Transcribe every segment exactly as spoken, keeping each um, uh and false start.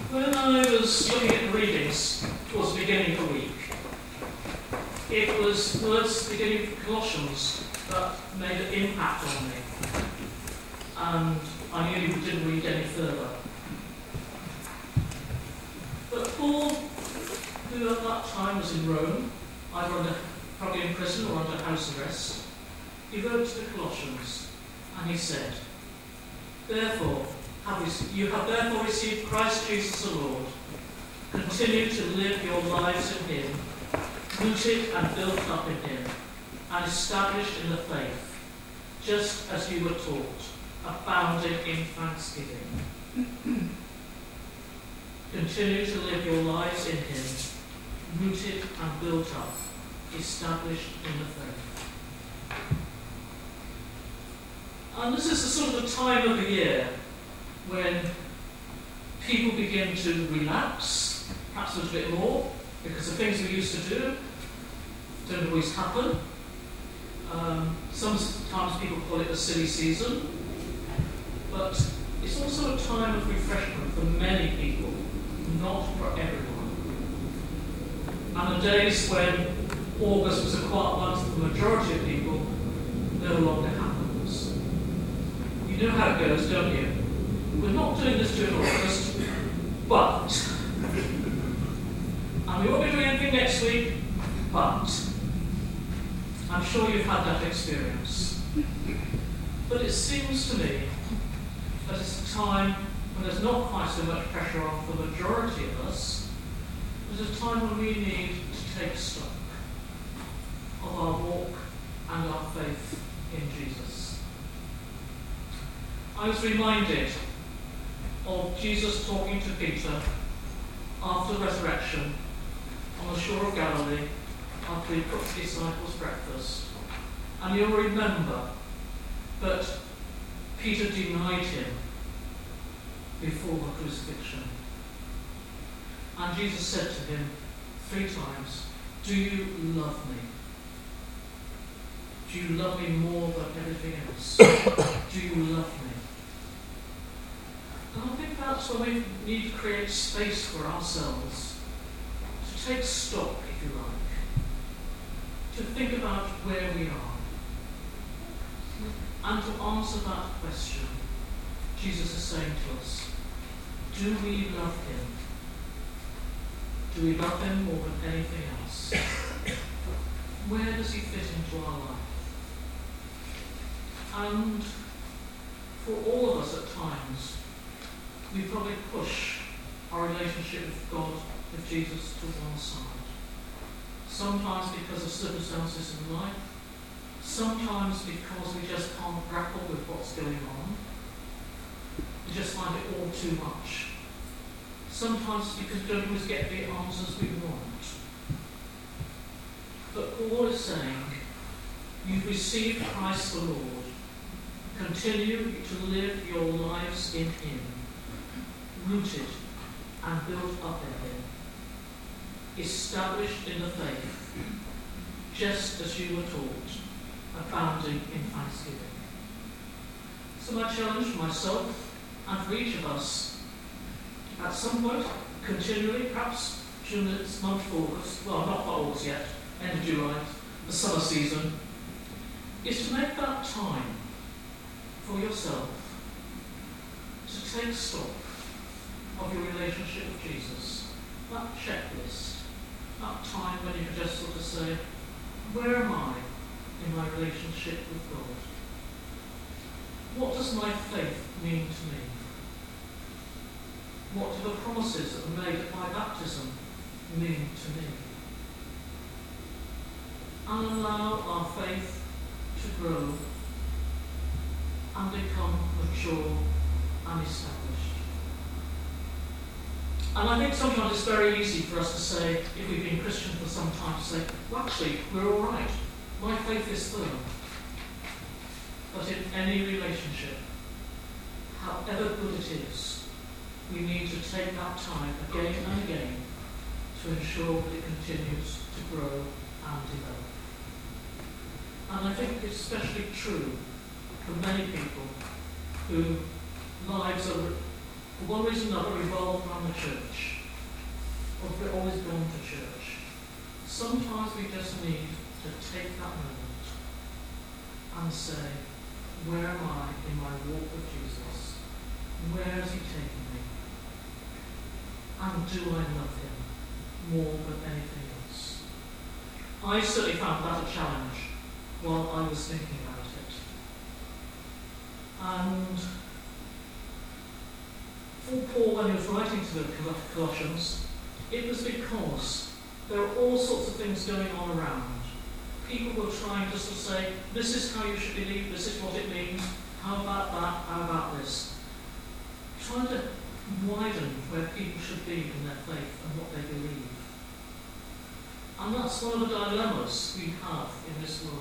When I was looking at the readings towards the beginning of the week, it was words beginning of Colossians that made an impact on me. And I nearly didn't read any further. But Paul, who at that time was in Rome, either under, probably in prison or under house arrest, he wrote to the Colossians and he said, Therefore, have you, you have therefore received Christ Jesus the Lord. Continue to live your lives in him, rooted and built up in him, and established in the faith, just as you were taught, abounding in thanksgiving. Continue to live your lives in him, rooted and built up, established in the faith. And this is the sort of the time of the year when people begin to relax, perhaps a little bit more, because the things we used to do don't always happen. Um, sometimes people call it the silly season, but it's also a time of refreshment for many people, not for everyone. And the days when August was a quiet month for the majority of people no longer happens. You know how it goes, don't you? We're not doing this during August, but, and we won't be doing anything next week, but, I'm sure you've had that experience. But it seems to me that it's a time when there's not quite so much pressure on for the majority of us. There's a time when we need to take stock of our walk and our faith in Jesus. I was reminded of Jesus talking to Peter after the resurrection on the shore of Galilee after he cooked the disciples breakfast. And you'll remember that Peter denied him before the crucifixion. And Jesus said to him three times, Do you love me? Do you love me more than everything else? Do you love me? And I think that's when we need to create space for ourselves to take stock, if you like, to think about where we are, and to answer that question. Jesus is saying to us, do we love him? Do we love him more than anything else? Where does he fit into our life? And for all of us at times, we probably push our relationship with God, with Jesus, to one side. Sometimes because of circumstances in life, sometimes because we just can't grapple with what's going on. We just find it all too much. Sometimes because we don't always get the answers we want. But Paul is saying, you've received Christ the Lord. Continue to live your lives in him, rooted and built up in him, established in the faith, just as you were taught, abounding in thanksgiving. So my challenge for myself and for each of us, at some point, continually, perhaps during this month of August, well, not for August yet, end of July, the summer season, is to make that time for yourself to take stock of your relationship with Jesus, that checklist, that time when you can just sort of say, where am I in my relationship with God? What does my faith mean to me? What do the promises that were made at my baptism mean to me? And allow our faith to grow and become mature and established. And I think sometimes it's very easy for us to say, if we've been Christian for some time, to say, well, actually, we're all right. My faith is firm. But in any relationship, however good it is, we need to take that time again and again to ensure that it continues to grow and develop. And I think it's especially true for many people whose lives are for one reason or another, revolve around the church, or we've always gone to church. Sometimes we just need to take that moment and say, where am I in my walk with Jesus? Where is he taking me? And do I love him more than anything else? I certainly found that a challenge while I was thinking about it. And for Paul, when he was writing to the Colossians, it was because there are all sorts of things going on around. People were trying just to say, this is how you should believe, this is what it means, how about that, how about this? Trying to widen where people should be in their faith and what they believe. And that's one of the dilemmas we have in this world.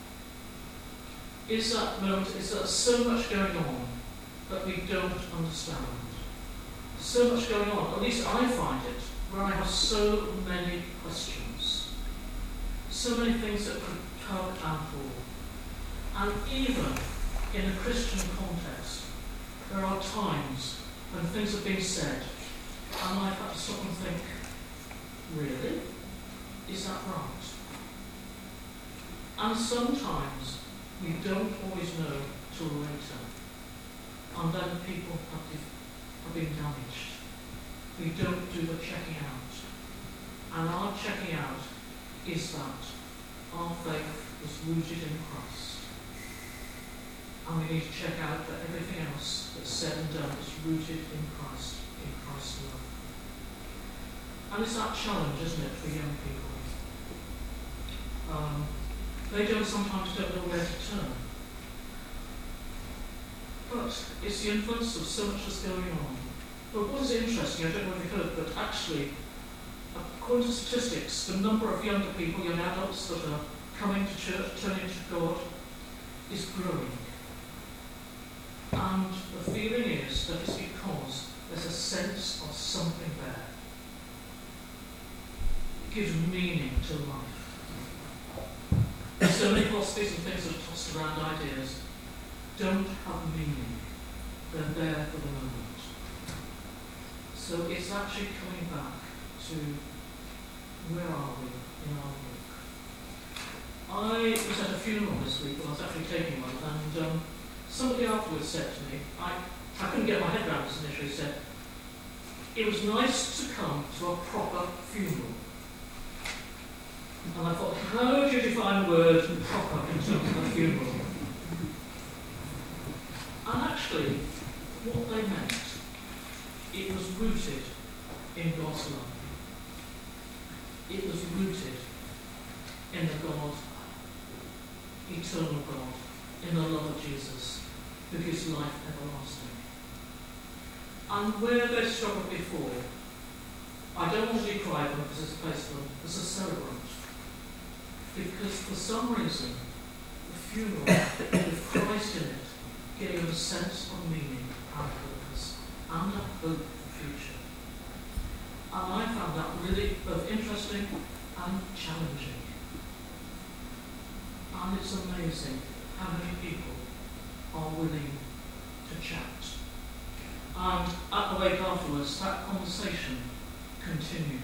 Is that moment, is that so much going on that we don't understand. So much going on, at least I find it, where I have so many questions. So many things that could tug and pull. And even in a Christian context, there are times when things have been said, and I've had to stop and think, really? Is that right? And sometimes we don't always know till later. And then people have, have been damaged. We don't do the checking out. And our checking out is that our faith is rooted in Christ. And we need to check out that everything else that's said and done is rooted in Christ, in Christ's love. And it's that challenge, isn't it, for young people? Um, they don't sometimes don't know where to turn. But it's the influence of so much that's going on. But what is interesting, I don't know if you've heard, but actually, according to statistics, the number of younger people, young adults that are coming to church, turning to God, is growing. And the feeling is that it's because there's a sense of something there. It gives meaning to life. So many philosophies and things that are tossed around, ideas, don't have meaning. They're there for the moment. So it's actually coming back to where are we in our walk. I was at a funeral this week, well, I was actually taking one, and um, somebody afterwards said to me, I, I couldn't get my head around this initially, said, it was nice to come to a proper funeral. And I thought, how do you define the word proper in terms of a funeral? And actually, what they meant, it was rooted in God's love. It was rooted in the God, eternal God, in the love of Jesus, who gives life everlasting. And where they struggled before, I don't want to decry them because it's a place for them, it's a celebrant. Because for some reason, the funeral with Christ in it gave them a sense of meaning and purpose and a hope for the future. And I found that really both interesting and challenging. And it's amazing how many people are willing to chat. And at the wake afterwards, that conversation continued.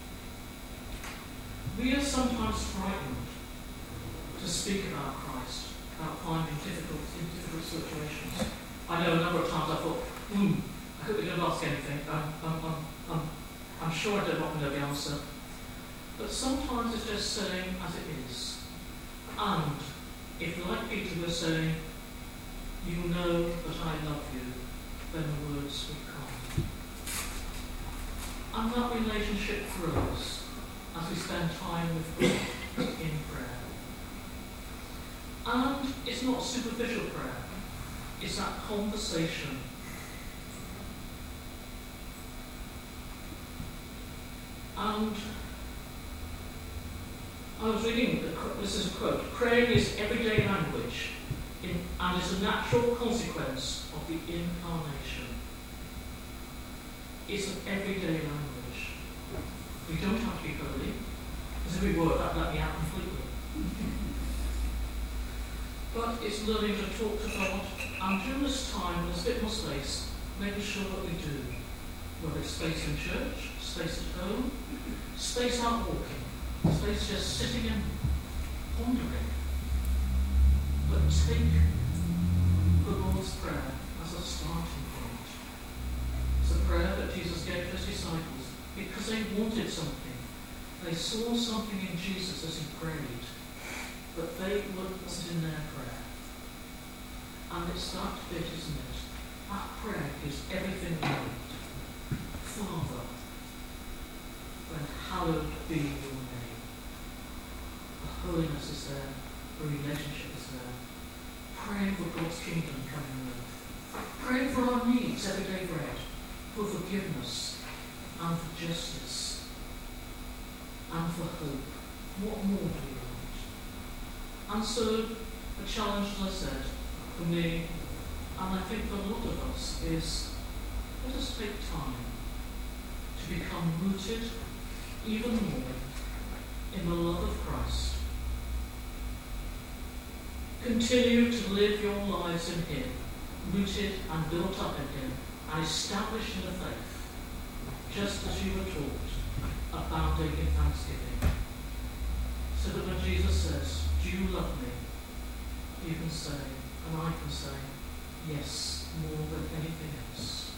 We are sometimes frightened to speak about Christ, about finding difficult in difficult situations. I know a number of times I thought, hmm, I hope we don't ask anything. I'm, I'm, I'm, I'm, I'm sure I don't want to know the answer. But sometimes it's just saying as it is. And if, like Peter was saying, you know that I love you, then the words will come. And that relationship grows as we spend time with God in prayer. And it's not superficial prayer. It's that conversation. And I was reading, this is a quote, praying is everyday language in, and is a natural consequence of the incarnation. It's an everyday language. We don't have to be holy, because if we were, that let me out completely. But it's learning to talk to God, and during this time, there's a bit more space, making sure that we do, whether it's space in church, space at home, space out walking, space just sitting and pondering. But take the Lord's Prayer as a starting point. It's a prayer that Jesus gave to his disciples because they wanted something. They saw something in Jesus as he prayed, but they wouldn't put it in their prayer. And it's that bit, isn't it? That prayer gives everything we need. Father, then hallowed be your name. The holiness is there, the relationship is there. Praying for God's kingdom coming on earth. Praying for our needs, everyday bread, for forgiveness and for justice and for hope. What more do we want? And so the challenge, as I said, for me, and I think for a lot of us, is let us take time to become rooted even more in the love of Christ. Continue to live your lives in him, rooted and built up in him, and established in the faith, just as you were taught, abounding in thanksgiving. So that when Jesus says, do you love me? You can say, and I can say, yes, more than anything else.